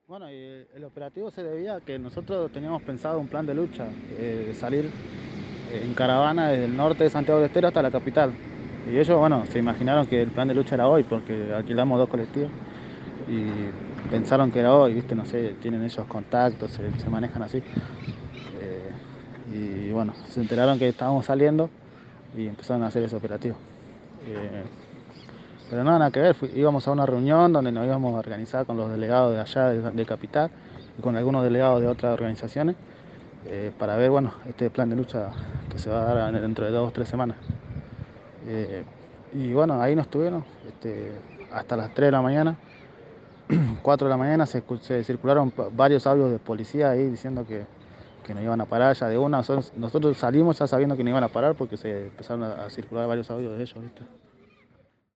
Bueno, y el operativo se debía a que nosotros teníamos pensado un plan de lucha, de salir en caravana desde el norte de Santiago del Estero hasta la capital. Y ellos, bueno, se imaginaron que el plan de lucha era hoy, porque alquilamos dos colectivos y pensaron que era hoy, ¿viste? No sé, tienen esos contactos, se manejan así. Y bueno, se enteraron que estábamos saliendo y empezaron a hacer ese operativo. Eh, pero no, nada que ver, íbamos a una reunión donde nos íbamos a organizar con los delegados de allá de Capital y con algunos delegados de otras organizaciones para ver, bueno, este plan de lucha que se va a dar dentro de 2 o 3 semanas. Eh, y bueno, ahí nos estuvieron hasta las 3 de la mañana, 4 de la mañana se circularon varios audios de policía ahí diciendo que nos iban a parar ya de una. Nosotros salimos ya sabiendo que nos iban a parar porque se empezaron a circular varios audios de ellos, ¿viste?